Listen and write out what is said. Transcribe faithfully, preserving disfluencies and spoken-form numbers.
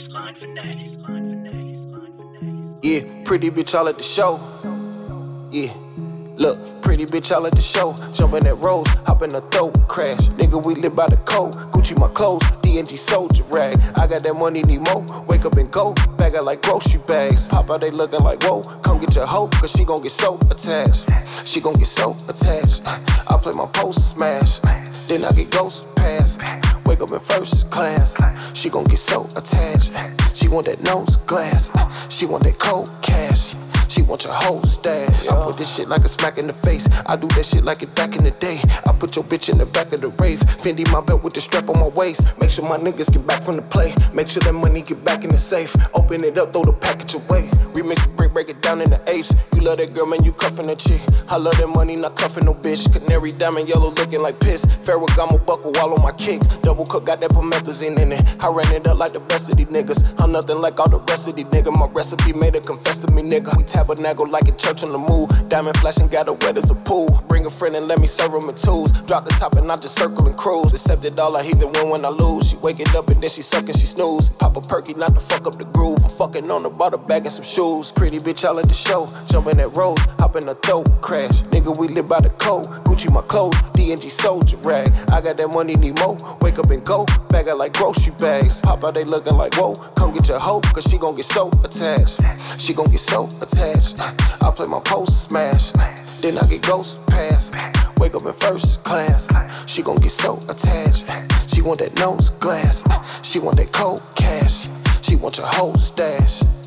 Slime fanatic, slime fanatic, slime fanatic. Yeah, pretty bitch all at the show. Yeah, look, pretty bitch all at the show. Jumping at rows, hop in the throat, crash. Nigga, we live by the code. Gucci my clothes, D N G soldier rag. I got that money, need more. Wake up and go, bag out like grocery bags. Pop out, they looking like whoa. Come get your hoe, cause she gon' get so attached. She gon' get so attached. I play my post smash, then I get ghost pass. Wake up in first class. She gon' get so attached. She want that nose glass. She want that cold cash. She want your whole stash. I put this shit like a smack in the face. I do that shit like it back in the day. I put your bitch in the back of the rave. Fendi my belt with the strap on my waist. Make sure my niggas get back from the play. Make sure that money get back in the safe. Open it up, throw the package away. Remix the break, break it down in the ace. You love that girl, man, you cuffin' that chick. I love that money, not cuffin' no bitch. Canary diamond yellow looking like piss. Ferragamo buckle all on my kicks. Double cook, got that promethazine in it. I ran it up like the best of these niggas. I'm nothing like all the rest of these niggas. My recipe made her confess to me, nigga. We tabernacle like a church on the move. Diamond flashing, got her wet as a pool. Bring a friend and let me serve him in tools. Drop the top and I just circle and cruise. Accepted all I even win when I lose. She wake it up and then she suck and she snooze. Pop a perky, not to fuck up the groove. I'm fucking on her, bought a bag and some shoes. Pretty bitch all at the show. Jumping at rows, hop in the throat, crash. Nigga, we live by the code. Gucci my clothes, D N G soldier rag. I got that money, need more. Wake up and go, bag out like grocery bags. Pop out, they looking like whoa. Come get your hoe, cause she gon' get so attached. She gon' get so attached. I play my post smash, then I get ghost pass. Wake up in first class. She gon' get so attached. She want that nose glass. She want that cold cash. She want your whole stash.